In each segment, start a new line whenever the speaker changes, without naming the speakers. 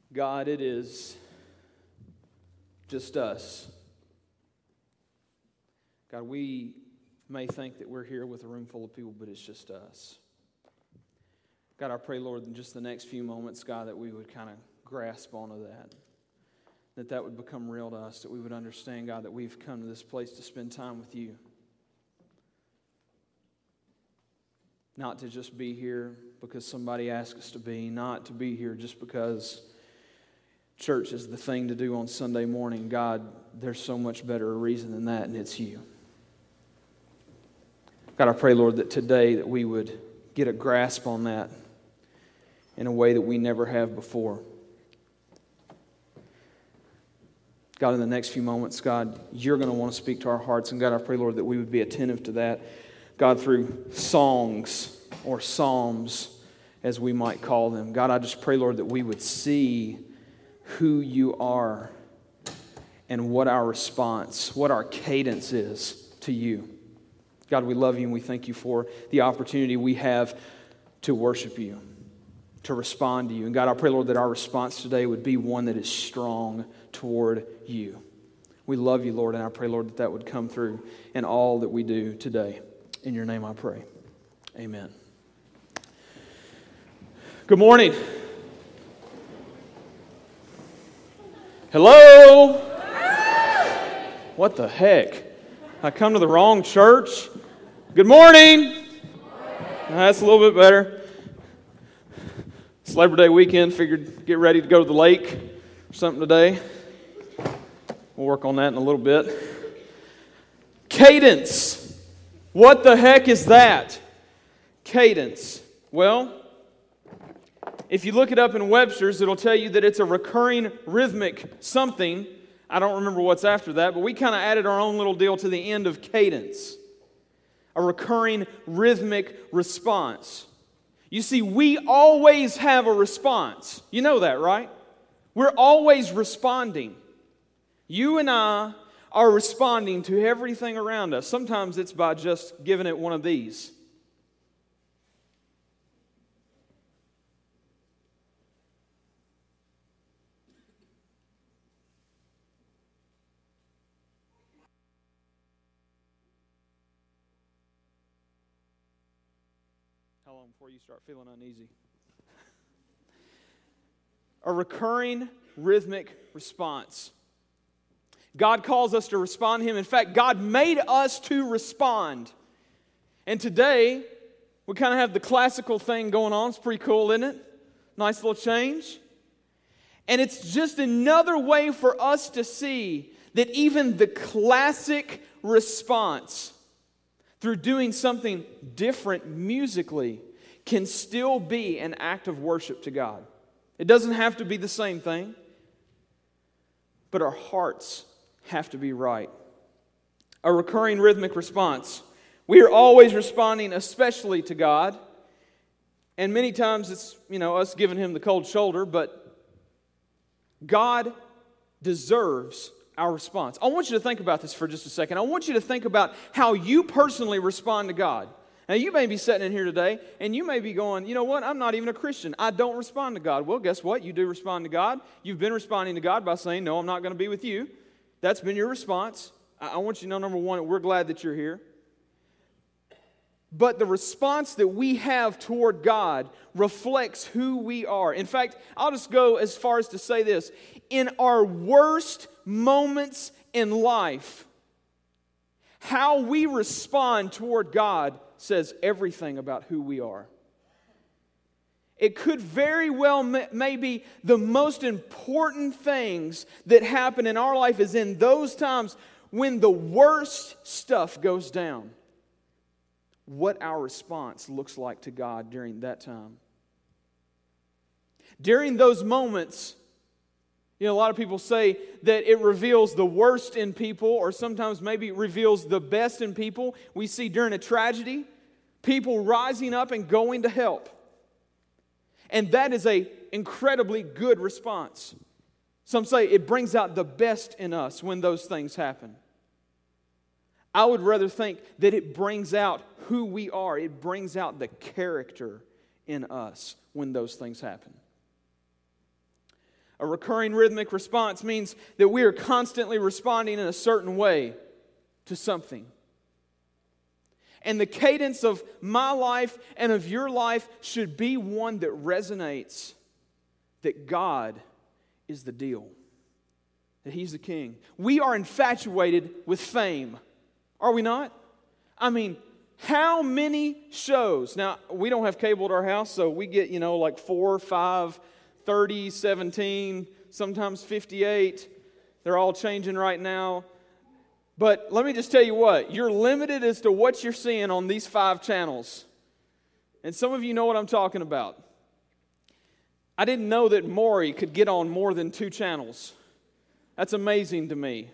God, it is just us. God, we may think that we're here with a room full of people, but it's just us. God, I pray, Lord, in just the next few moments, God, that we would kind of grasp onto that would become real to us, that we would understand, God, that we've come to this place to spend time with you. Not to just be here because somebody asked us to be, not to be here just because church is the thing to do on Sunday morning. God, there's so much better a reason than that, and it's you. God, I pray, Lord, that today that we would get a grasp on that in a way that we never have before. God, in the next few moments, God, you're going to want to speak to our hearts. And God, I pray, Lord, that we would be attentive to that. God, through songs or psalms, as we might call them. God, I just pray, Lord, that we would see who you are and what our response, what our cadence is to you. God, we love you and we thank you for the opportunity we have to worship you, to respond to you. And God, I pray, Lord, that our response today would be one that is strong toward you. We love you, Lord, and I pray, Lord, that would come through in all that we do today. In your name I pray. Amen. Good morning. Hello? What the heck? I come to the wrong church? Good morning. That's a little bit better. It's Labor Day weekend. Figured get ready to go to the lake or something today. We'll work on that in a little bit. Cadence. What the heck is that? Cadence. Well, if you look it up in Webster's, it'll tell you that it's a recurring rhythmic something. I don't remember what's after that, but we kind of added our own little deal to the end of cadence. A recurring rhythmic response. You see, we always have a response. You know that, right? We're always responding. You and I are responding to everything around us. Sometimes it's by just giving it one of these. How long before you start feeling uneasy? A recurring rhythmic response. God calls us to respond to Him. In fact, God made us to respond. And today, we kind of have the classical thing going on. It's pretty cool, isn't it? Nice little change. And it's just another way for us to see that even the classic response, through doing something different musically, can still be an act of worship to God. It doesn't have to be the same thing, but our hearts have to be right. A recurring rhythmic response. We are always responding especially to God. And many times it's, us giving Him the cold shoulder, but God deserves our response. I want you to think about this for just a second. I want you to think about how you personally respond to God. Now, you may be sitting in here today, and you may be going, you know what, I'm not even a Christian. I don't respond to God. Well, guess what? You do respond to God. You've been responding to God by saying, no, I'm not going to be with you. That's been your response. I want you to know, number one, we're glad that you're here. But the response that we have toward God reflects who we are. In fact, I'll just go as far as to say this. In our worst moments in life, how we respond toward God says everything about who we are. It could very well maybe the most important things that happen in our life is in those times when the worst stuff goes down. What our response looks like to God during that time. During those moments, a lot of people say that it reveals the worst in people, or sometimes maybe it reveals the best in people. We see during a tragedy, people rising up and going to help. And that is an incredibly good response. Some say it brings out the best in us when those things happen. I would rather think that it brings out who we are. It brings out the character in us when those things happen. A recurring rhythmic response means that we are constantly responding in a certain way to something. And the cadence of my life and of your life should be one that resonates that God is the deal, that He's the king. We are infatuated with fame, are we not? I mean, how many shows? Now, we don't have cable at our house, so we get, like 4, 5, 30, 17, sometimes 58. They're all changing right now. But let me just tell you what, you're limited as to what you're seeing on these 5 channels. And some of you know what I'm talking about. I didn't know that Maury could get on more than 2 channels. That's amazing to me.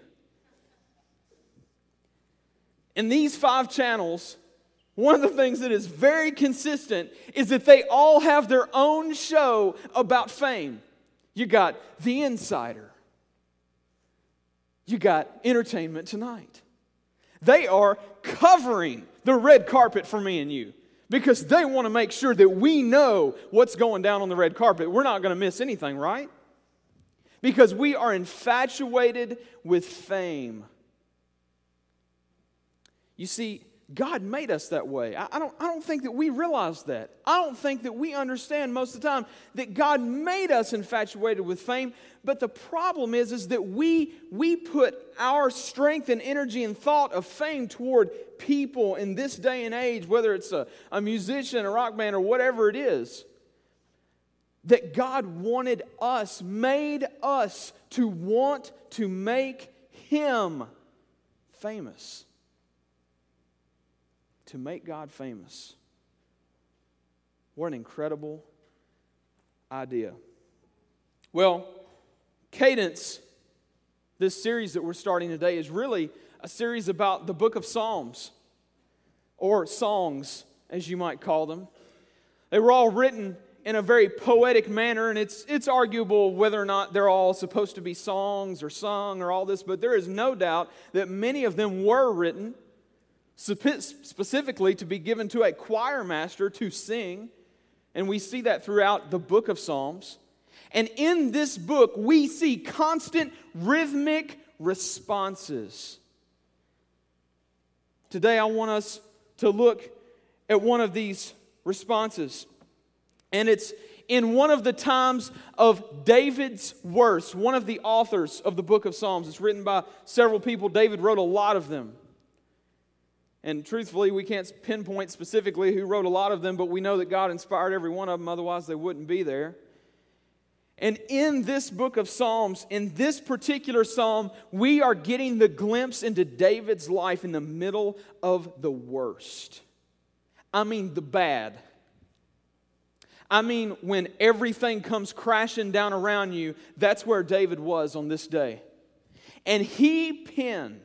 In these 5 channels, one of the things that is very consistent is that they all have their own show about fame. You got The Insider. You got Entertainment Tonight. They are covering the red carpet for me and you because they want to make sure that we know what's going down on the red carpet. We're not going to miss anything, right? Because we are infatuated with fame. You see, God made us that way. I don't think that we realize that. I don't think that we understand most of the time that God made us infatuated with fame. But the problem is that we put our strength and energy and thought of fame toward people in this day and age, whether it's a musician, a rock band, or whatever it is. That God wanted us, made us to want to make Him famous. To make God famous. What an incredible idea. Well, Cadence, this series that we're starting today, is really a series about the book of Psalms, or songs, as you might call them. They were all written in a very poetic manner, and it's arguable whether or not they're all supposed to be songs or sung or all this, but there is no doubt that many of them were written specifically to be given to a choir master to sing, and we see that throughout the book of Psalms. And in this book, we see constant rhythmic responses. Today, I want us to look at one of these responses. And it's in one of the times of David's worst, one of the authors of the book of Psalms. It's written by several people. David wrote a lot of them. And truthfully, we can't pinpoint specifically who wrote a lot of them, but we know that God inspired every one of them, otherwise they wouldn't be there. And in this book of Psalms, in this particular psalm, we are getting the glimpse into David's life in the middle of the worst. I mean the bad. I mean when everything comes crashing down around you, that's where David was on this day. And he penned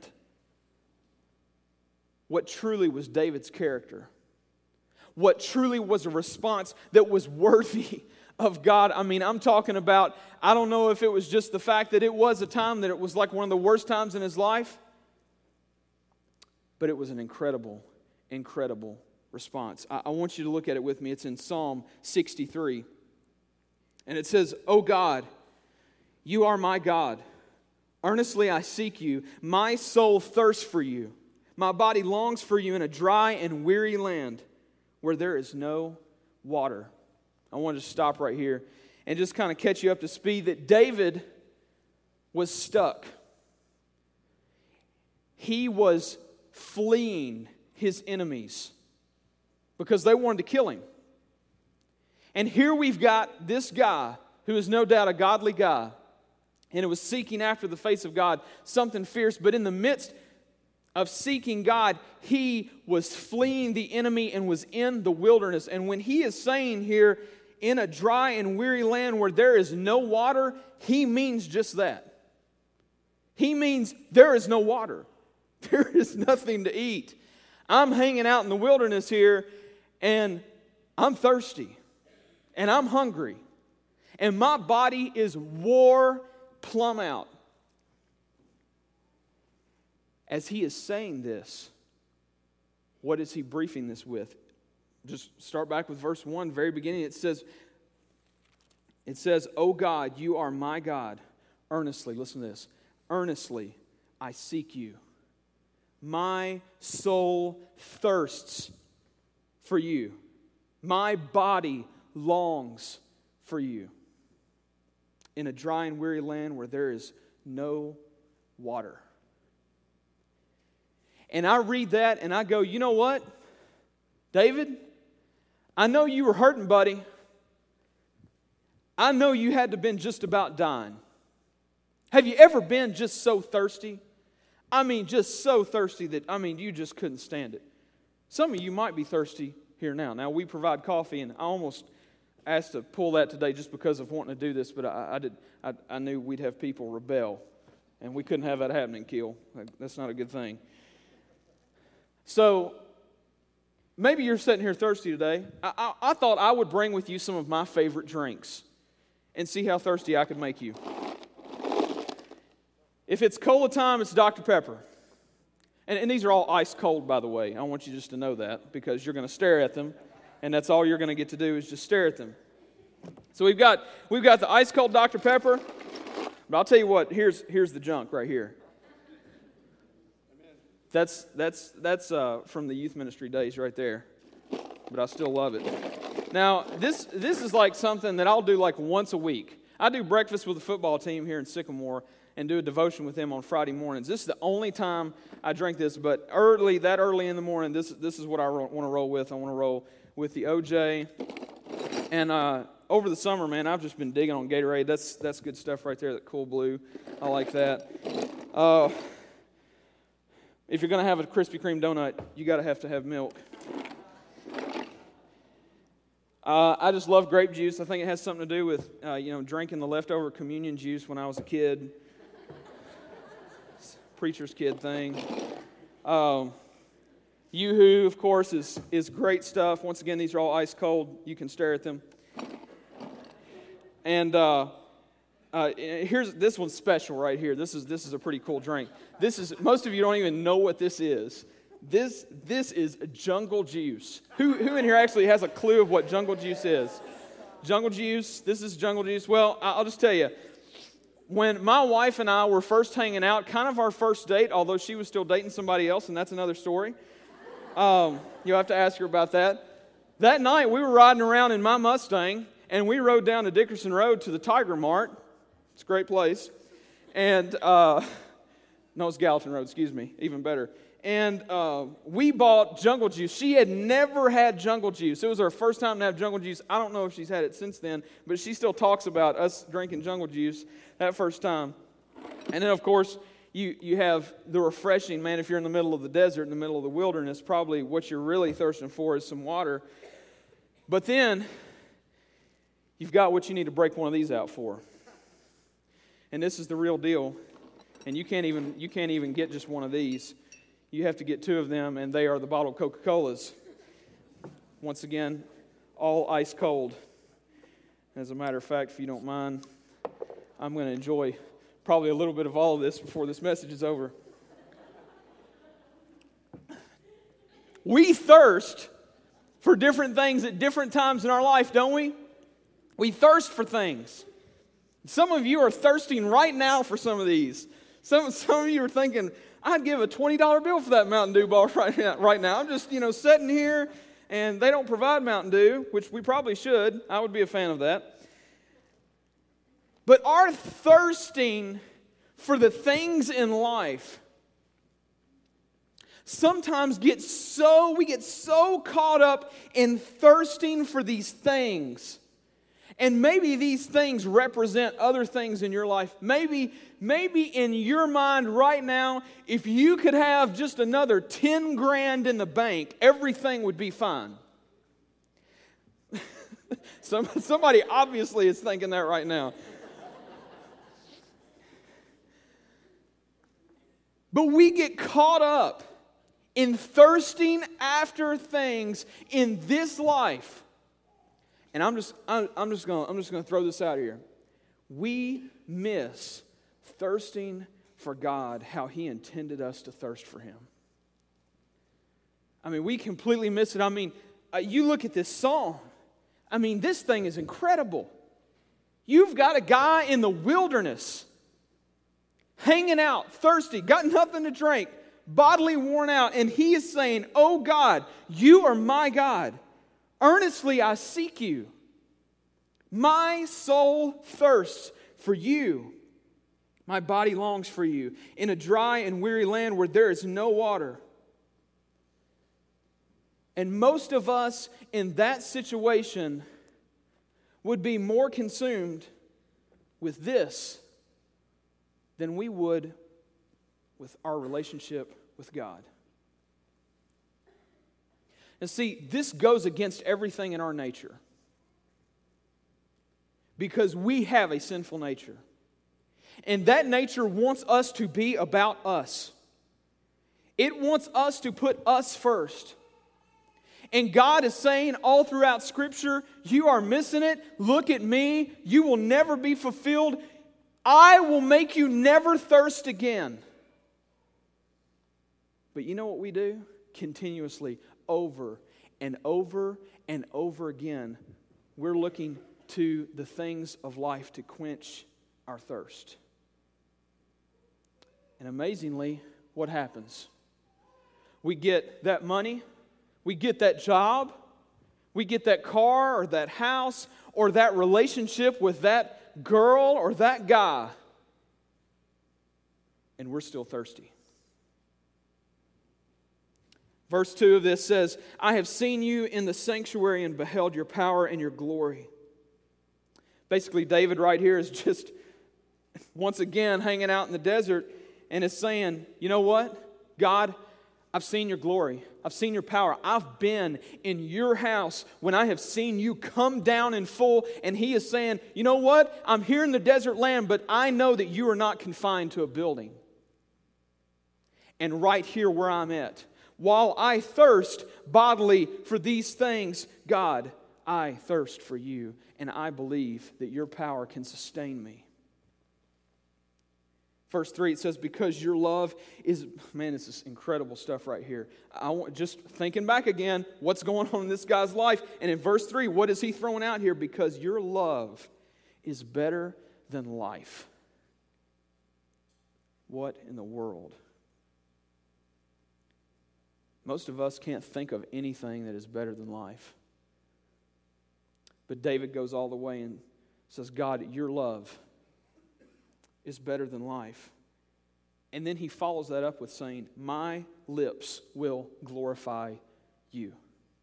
what truly was David's character. What truly was a response that was worthy of God. I mean, I'm talking about, I don't know if it was just the fact that it was a time that it was like one of the worst times in his life, but it was an incredible, incredible response. I want you to look at it with me. It's in Psalm 63. And it says, "O God, you are my God. Earnestly I seek you. My soul thirsts for you. My body longs for you in a dry and weary land where there is no water." I want to stop right here and just kind of catch you up to speed that David was stuck. He was fleeing his enemies because they wanted to kill him. And here we've got this guy who is no doubt a godly guy, and it was seeking after the face of God, something fierce, but in the midst of seeking God, he was fleeing the enemy and was in the wilderness. And when he is saying here, in a dry and weary land where there is no water, he means just that. He means there is no water. There is nothing to eat. I'm hanging out in the wilderness here, and I'm thirsty, and I'm hungry, and my body is wore plumb out. As he is saying this, what is he briefing this with? Just start back with verse 1, very beginning. It says, It says, "O God, you are my God. Earnestly," listen to this, "earnestly I seek you. My soul thirsts for you. My body longs for you. In a dry and weary land where there is no water." And I read that and I go, you know what, David? I know you were hurting, buddy. I know you had to have been just about dying. Have you ever been just so thirsty? I mean, just so thirsty that, you just couldn't stand it. Some of you might be thirsty here now. Now, we provide coffee, and I almost asked to pull that today just because of wanting to do this, but I knew we'd have people rebel, and we couldn't have that happening, Keel. That's not a good thing. So, maybe you're sitting here thirsty today. I thought I would bring with you some of my favorite drinks and see how thirsty I could make you. If it's cola time, it's Dr. Pepper. And these are all ice cold, by the way. I want you just to know that because you're going to stare at them, and that's all you're going to get to do is just stare at them. So we've got the ice cold Dr. Pepper. But I'll tell you what, here's the junk right here. That's from the youth ministry days right there. But I still love it. Now, this is like something that I'll do like once a week. I do breakfast with the football team here in Sycamore and do a devotion with them on Friday mornings. This is the only time I drink this, but early in the morning, this is what I want to roll with. I want to roll with the OJ. And over the summer, man, I've just been digging on Gatorade. That's good stuff right there, that cool blue. I like that. If you're going to have a Krispy Kreme donut, you got to have milk. I just love grape juice. I think it has something to do with, drinking the leftover communion juice when I was a kid. Preacher's kid thing. Yoo-hoo, of course, is great stuff. Once again, these are all ice cold. You can stare at them. And here's this one's special right here. This is a pretty cool drink. Most of you don't even know what this is. This is jungle juice. Who in here actually has a clue of what jungle juice is? Jungle juice. This is jungle juice. Well, I'll just tell you. When my wife and I were first hanging out, kind of our first date, although she was still dating somebody else, and that's another story. You'll have to ask her about that. That night, we were riding around in my Mustang, and we rode down to Dickerson Road to the Tiger Mart. It's a great place. And, no, it's Gallatin Road, excuse me, even better. And we bought jungle juice. She had never had jungle juice. It was her first time to have jungle juice. I don't know if she's had it since then, but she still talks about us drinking jungle juice that first time. And then, of course, you have the refreshing, man, if you're in the middle of the desert, in the middle of the wilderness, probably what you're really thirsting for is some water. But then, you've got what you need to break one of these out for. And this is the real deal. And you can't even get just one of these. You have to get two of them, and they are the bottled Coca-Colas. Once again, all ice cold. As a matter of fact, if you don't mind, I'm going to enjoy probably a little bit of all of this before this message is over. We thirst for different things at different times in our life, don't we? We thirst for things. Some of you are thirsting right now for some of these. Some of you are thinking, I'd give a $20 bill for that Mountain Dew bottle right now. I'm just, sitting here, and they don't provide Mountain Dew, which we probably should. I would be a fan of that. But our thirsting for the things in life sometimes we get so caught up in thirsting for these things. And maybe these things represent other things in your life. Maybe in your mind right now, if you could have just another 10 grand in the bank, everything would be fine. Somebody obviously is thinking that right now. But we get caught up in thirsting after things in this life. And I'm just going to throw this out here. We miss thirsting for God how He intended us to thirst for Him. We completely miss it. You look at this song. This thing is incredible. You've got a guy in the wilderness, hanging out, thirsty, got nothing to drink, bodily worn out, and he is saying, "Oh God, you are my God. Earnestly I seek you. My soul thirsts for you. My body longs for you in a dry and weary land where there is no water." And most of us in that situation would be more consumed with this than we would with our relationship with God. And see, this goes against everything in our nature, because we have a sinful nature. And that nature wants us to be about us. It wants us to put us first. And God is saying all throughout Scripture, you are missing it. Look at me. You will never be fulfilled. I will make you never thirst again. But you know what we do? Continuously, over and over and over again, we're looking to the things of life to quench our thirst. And amazingly, what happens? We get that money, we get that job, we get that car or that house or that relationship with that girl or that guy, and we're still thirsty. Verse 2 of this says, "I have seen you in the sanctuary and beheld your power and your glory." Basically, David right here is just once again hanging out in the desert and is saying, you know what? God, I've seen your glory. I've seen your power. I've been in your house when I have seen you come down in full. And he is saying, you know what? I'm here in the desert land, but I know that you are not confined to a building. And right here where I'm at, while I thirst bodily for these things, God, I thirst for you. And I believe that your power can sustain me. Verse 3, it says, because your love is, man, this is incredible stuff right here. I want just thinking back again, what's going on in this guy's life? And in verse 3, what is he throwing out here? Because your love is better than life. What in the world? Most of us can't think of anything that is better than life. But David goes all the way and says, God, your love is better than life. And then he follows that up with saying, my lips will glorify you.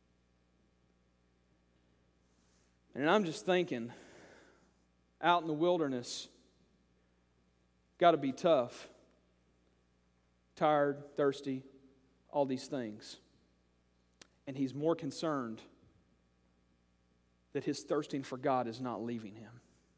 And I'm just thinking, out in the wilderness, got to be tough, tired, thirsty, all these things. And he's more concerned that his thirsting for God is not leaving him.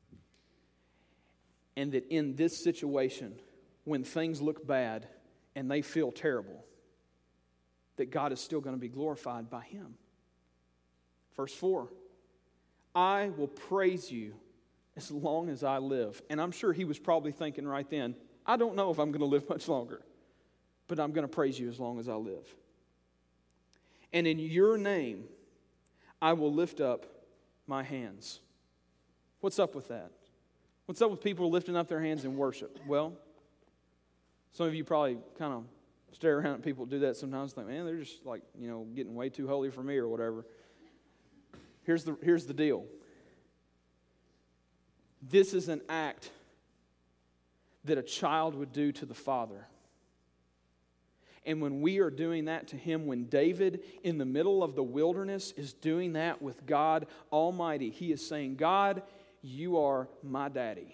And that in this situation, when things look bad and they feel terrible, that God is still going to be glorified by him. Verse 4, I will praise you as long as I live. And I'm sure he was probably thinking right then, I don't know if I'm going to live much longer, but I'm going to praise you as long as I live. And in your name, I will lift up my hands. What's up with that? What's up with people lifting up their hands in worship? Well, some of you probably kind of stare around at people who do that sometimes and think, man, they're just like, getting way too holy for me or whatever. Here's the deal. This is an act that a child would do to the Father. And when we are doing that to him, when David in the middle of the wilderness is doing that with God Almighty, he is saying, God, you are my daddy.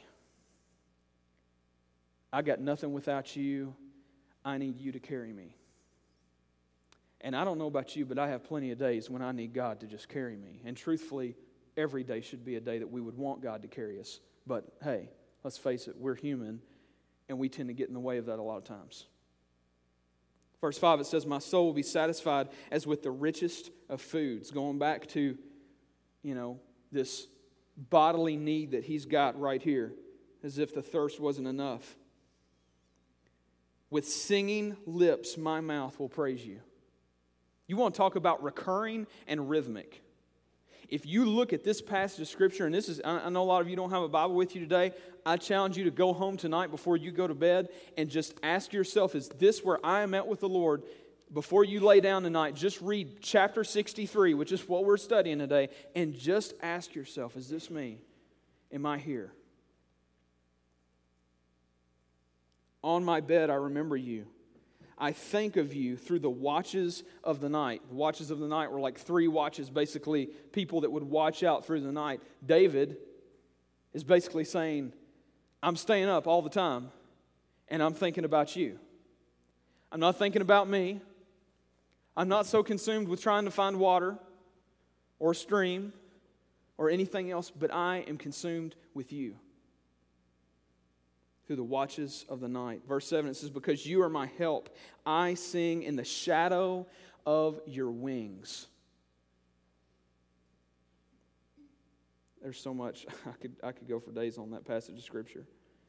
I got nothing without you. I need you to carry me. And I don't know about you, but I have plenty of days when I need God to just carry me. And truthfully, every day should be a day that we would want God to carry us. But hey, let's face it, we're human, and we tend to get in the way of that a lot of times. Verse 5, it says, my soul will be satisfied as with the richest of foods. Going back to, this bodily need that he's got right here, as if the thirst wasn't enough. With singing lips, my mouth will praise you. You want to talk about recurring and rhythmic. If you look at this passage of Scripture, and this is, I know a lot of you don't have a Bible with you today, I challenge you to go home tonight before you go to bed and just ask yourself, is this where I am at with the Lord? Before you lay down tonight, just read chapter 63, which is what we're studying today, and just ask yourself, is this me? Am I here? On my bed, I remember you. I think of you through the watches of the night. The watches of the night were like 3 watches, basically people that would watch out through the night. David is basically saying, I'm staying up all the time, and I'm thinking about you. I'm not thinking about me. I'm not so consumed with trying to find water or a stream or anything else, but I am consumed with you. Through the watches of the night. Verse 7, it says, because you are my help, I sing in the shadow of your wings. There's so much. I could go for days on that passage of Scripture.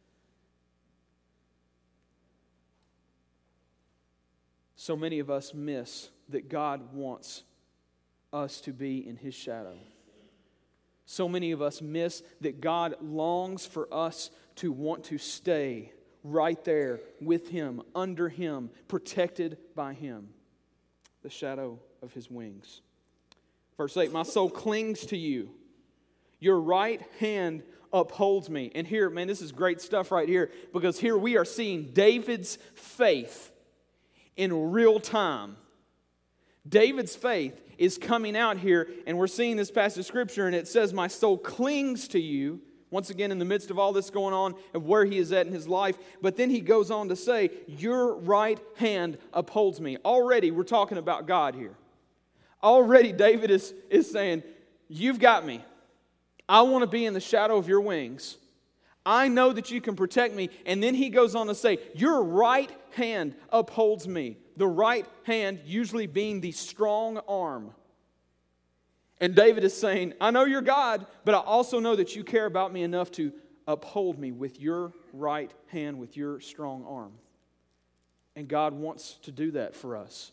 So many of us miss that God wants us to be in His shadow. So many of us miss that God longs for us to want to stay right there with Him, under Him, protected by Him. The shadow of His wings. Verse 8, my soul clings to you. Your right hand upholds me. And here, man, this is great stuff right here, because here we are seeing David's faith in real time. David's faith is coming out here, and we're seeing this passage of Scripture, and it says, my soul clings to you. Once again, in the midst of all this going on, of where he is at in his life. But then he goes on to say, your right hand upholds me. Already, we're talking about God here. Already, David is saying, you've got me. I want to be in the shadow of your wings. I know that you can protect me. And then he goes on to say, your right hand upholds me. The right hand usually being the strong arm. And David is saying, I know you're God, but I also know that you care about me enough to uphold me with your right hand, with your strong arm. And God wants to do that for us.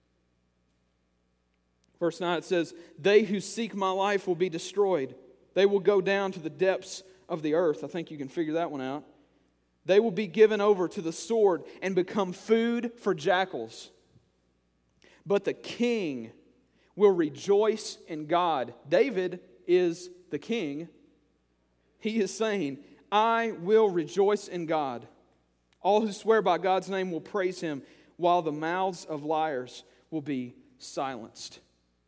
Verse 9, it says, they who seek my life will be destroyed. They will go down to the depths of the earth. I think you can figure that one out. They will be given over to the sword and become food for jackals. But the king will rejoice in God. David is the king. He is saying, I will rejoice in God. All who swear by God's name will praise Him, while the mouths of liars will be silenced.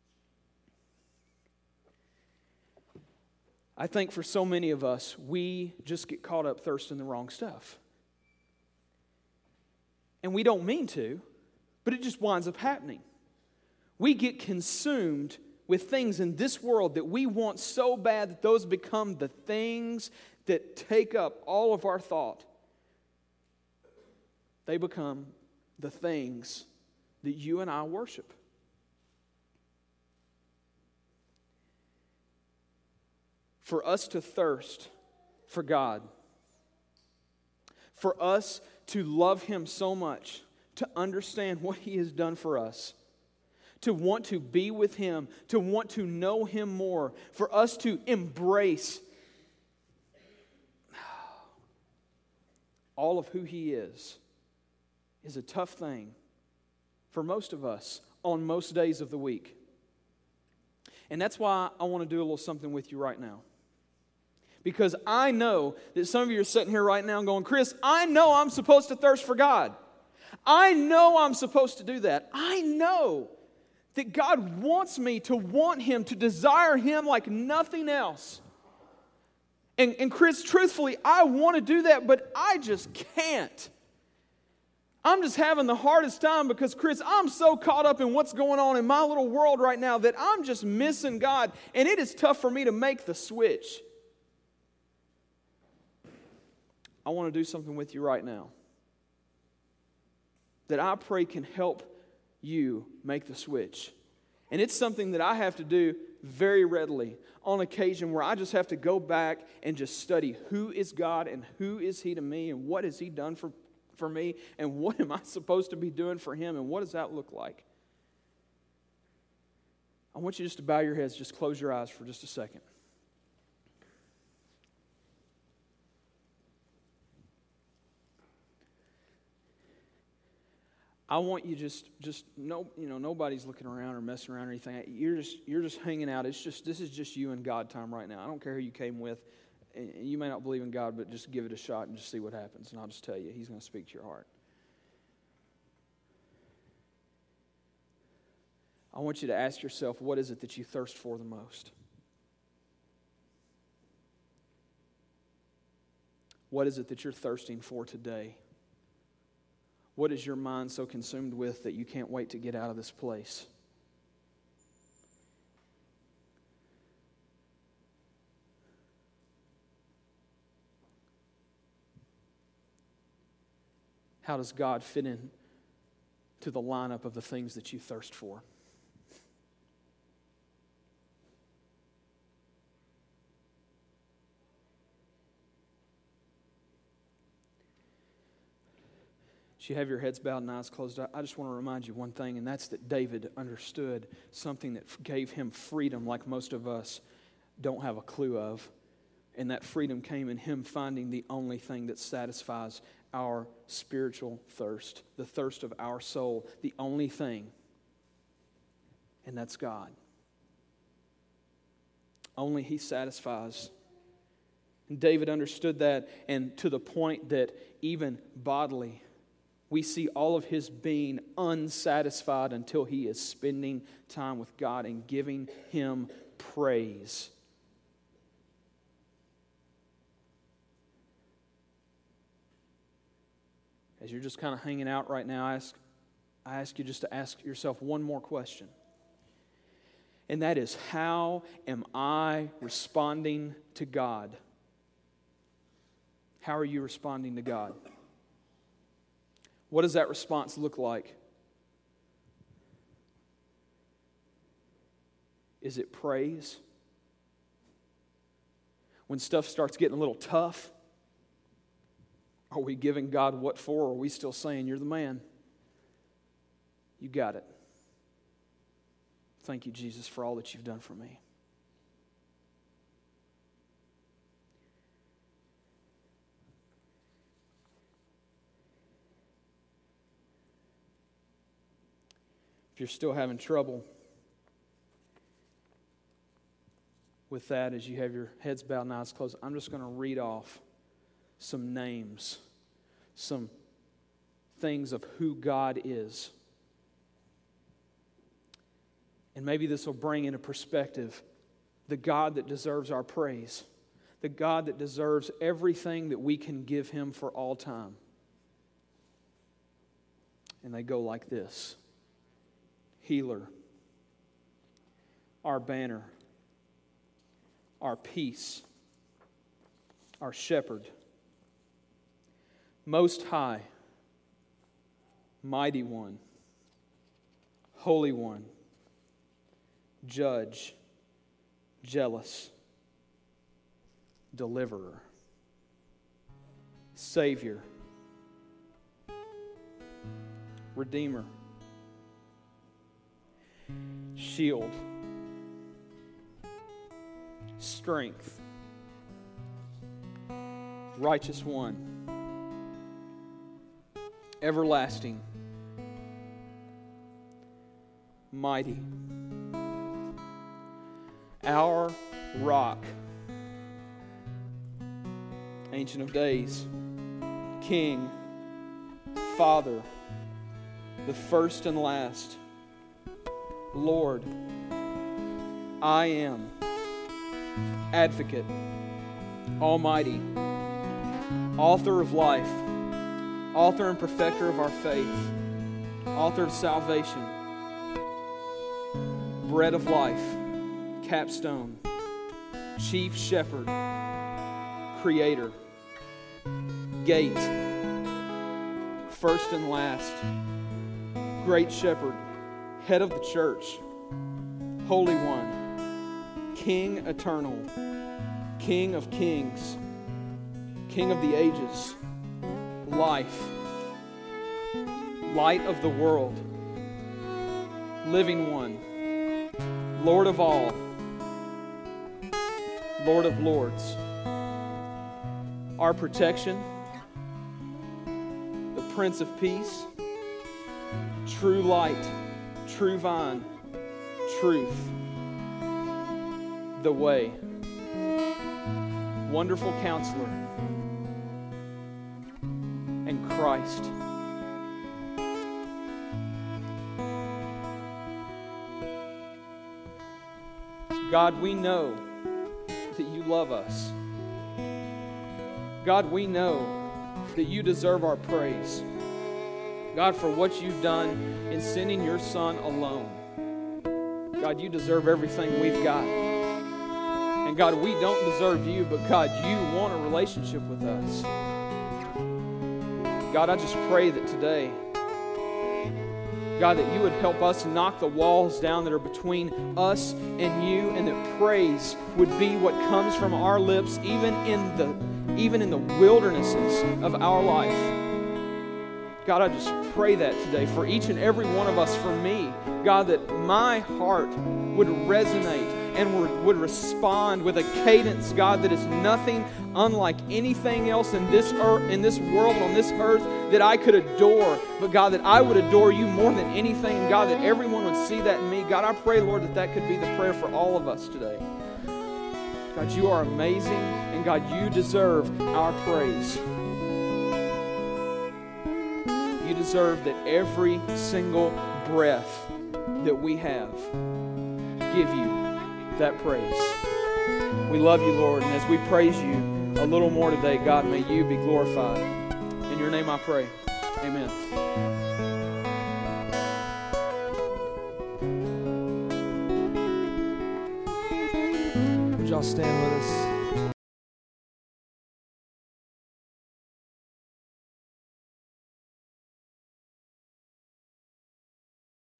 I think for so many of us, we just get caught up thirsting the wrong stuff. And we don't mean to, but it just winds up happening. We get consumed with things in this world that we want so bad that those become the things that take up all of our thought. They become the things that you and I worship. For us to thirst for God, for us to love Him so much, to understand what He has done for us, to want to be with Him, to want to know Him more, for us to embrace all of who He is a tough thing for most of us on most days of the week. And that's why I want to do a little something with you right now. Because I know that some of you are sitting here right now going, Chris, I know I'm supposed to thirst for God. I know I'm supposed to do that. I know that God wants me to want Him, to desire Him like nothing else. And Chris, truthfully, I want to do that, but I just can't. I'm just having the hardest time because, Chris, I'm so caught up in what's going on in my little world right now that I'm just missing God, and it is tough for me to make the switch. I want to do something with you right now that I pray can help you make the switch. And it's something that I have to do very readily on occasion, where I just have to go back and just study who is God and who is He to me and what has He done for me and what am I supposed to be doing for Him and what does that look like? I want you just to bow your heads, just close your eyes for just a second. I want you nobody's looking around or messing around or anything. You're just hanging out. This is just you and God time right now. I don't care who you came with. And you may not believe in God, but just give it a shot and just see what happens. And I'll just tell you, He's going to speak to your heart. I want you to ask yourself, what is it that you thirst for the most? What is it that you're thirsting for today? What is your mind so consumed with that you can't wait to get out of this place? How does God fit in to the lineup of the things that you thirst for? As you have your heads bowed and eyes closed, I just want to remind you one thing, and that's that David understood something that gave him freedom like most of us don't have a clue of. And that freedom came in him finding the only thing that satisfies our spiritual thirst, the thirst of our soul, the only thing, and that's God. Only He satisfies. And David understood that, and to the point that even bodily, we see all of his being unsatisfied until he is spending time with God and giving Him praise. As you're just kind of hanging out right now, I ask you just to ask yourself one more question. And that is, how am I responding to God? How are you responding to God? What does that response look like? Is it praise? When stuff starts getting a little tough, are we giving God what for? Or are we still saying, "You're the man. You got it. Thank you, Jesus, for all that you've done for me." If you're still having trouble with that as you have your heads bowed and eyes closed, I'm just going to read off some names, some things of who God is. And maybe this will bring into perspective the God that deserves our praise, the God that deserves everything that we can give Him for all time. And they go like this: Healer, our banner, our peace, our shepherd, Most High, Mighty One, Holy One, Judge, Jealous, Deliverer, Savior, Redeemer, Shield, Strength, Righteous One, Everlasting, Mighty, Our Rock, Ancient of Days, King, Father, the first and last, Lord, I Am, Advocate, Almighty, Author of life, Author and perfecter of our faith, Author of salvation, Bread of life, Capstone, Chief Shepherd, Creator, Gate, First and last, Great Shepherd, Head of the Church, Holy One, King Eternal, King of Kings, King of the Ages, Life, Light of the World, Living One, Lord of all, Lord of lords, our protection, the Prince of Peace, true light, true vine, truth, the way, wonderful counselor, and Christ. God, we know that you love us. God, we know that you deserve our praise. God, for what you've done in sending your Son alone. God, you deserve everything we've got. And God, we don't deserve you, but God, you want a relationship with us. God, I just pray that today, God, that you would help us knock the walls down that are between us and you, and that praise would be what comes from our lips even in the wildernesses of our life. God, I just pray that today for each and every one of us, for me, God, that my heart would resonate and would respond with a cadence, God, that is nothing unlike anything else in this world, on this earth, that I could adore. But God, that I would adore you more than anything. And God, that everyone would see that in me. God, I pray, Lord, that that could be the prayer for all of us today. God, you are amazing, and God, you deserve our praise. You deserve that every single breath that we have, give you that praise. We love you, Lord, and as we praise you a little more today, God, may you be glorified. In your name I pray. Amen.
Would y'all stand with us?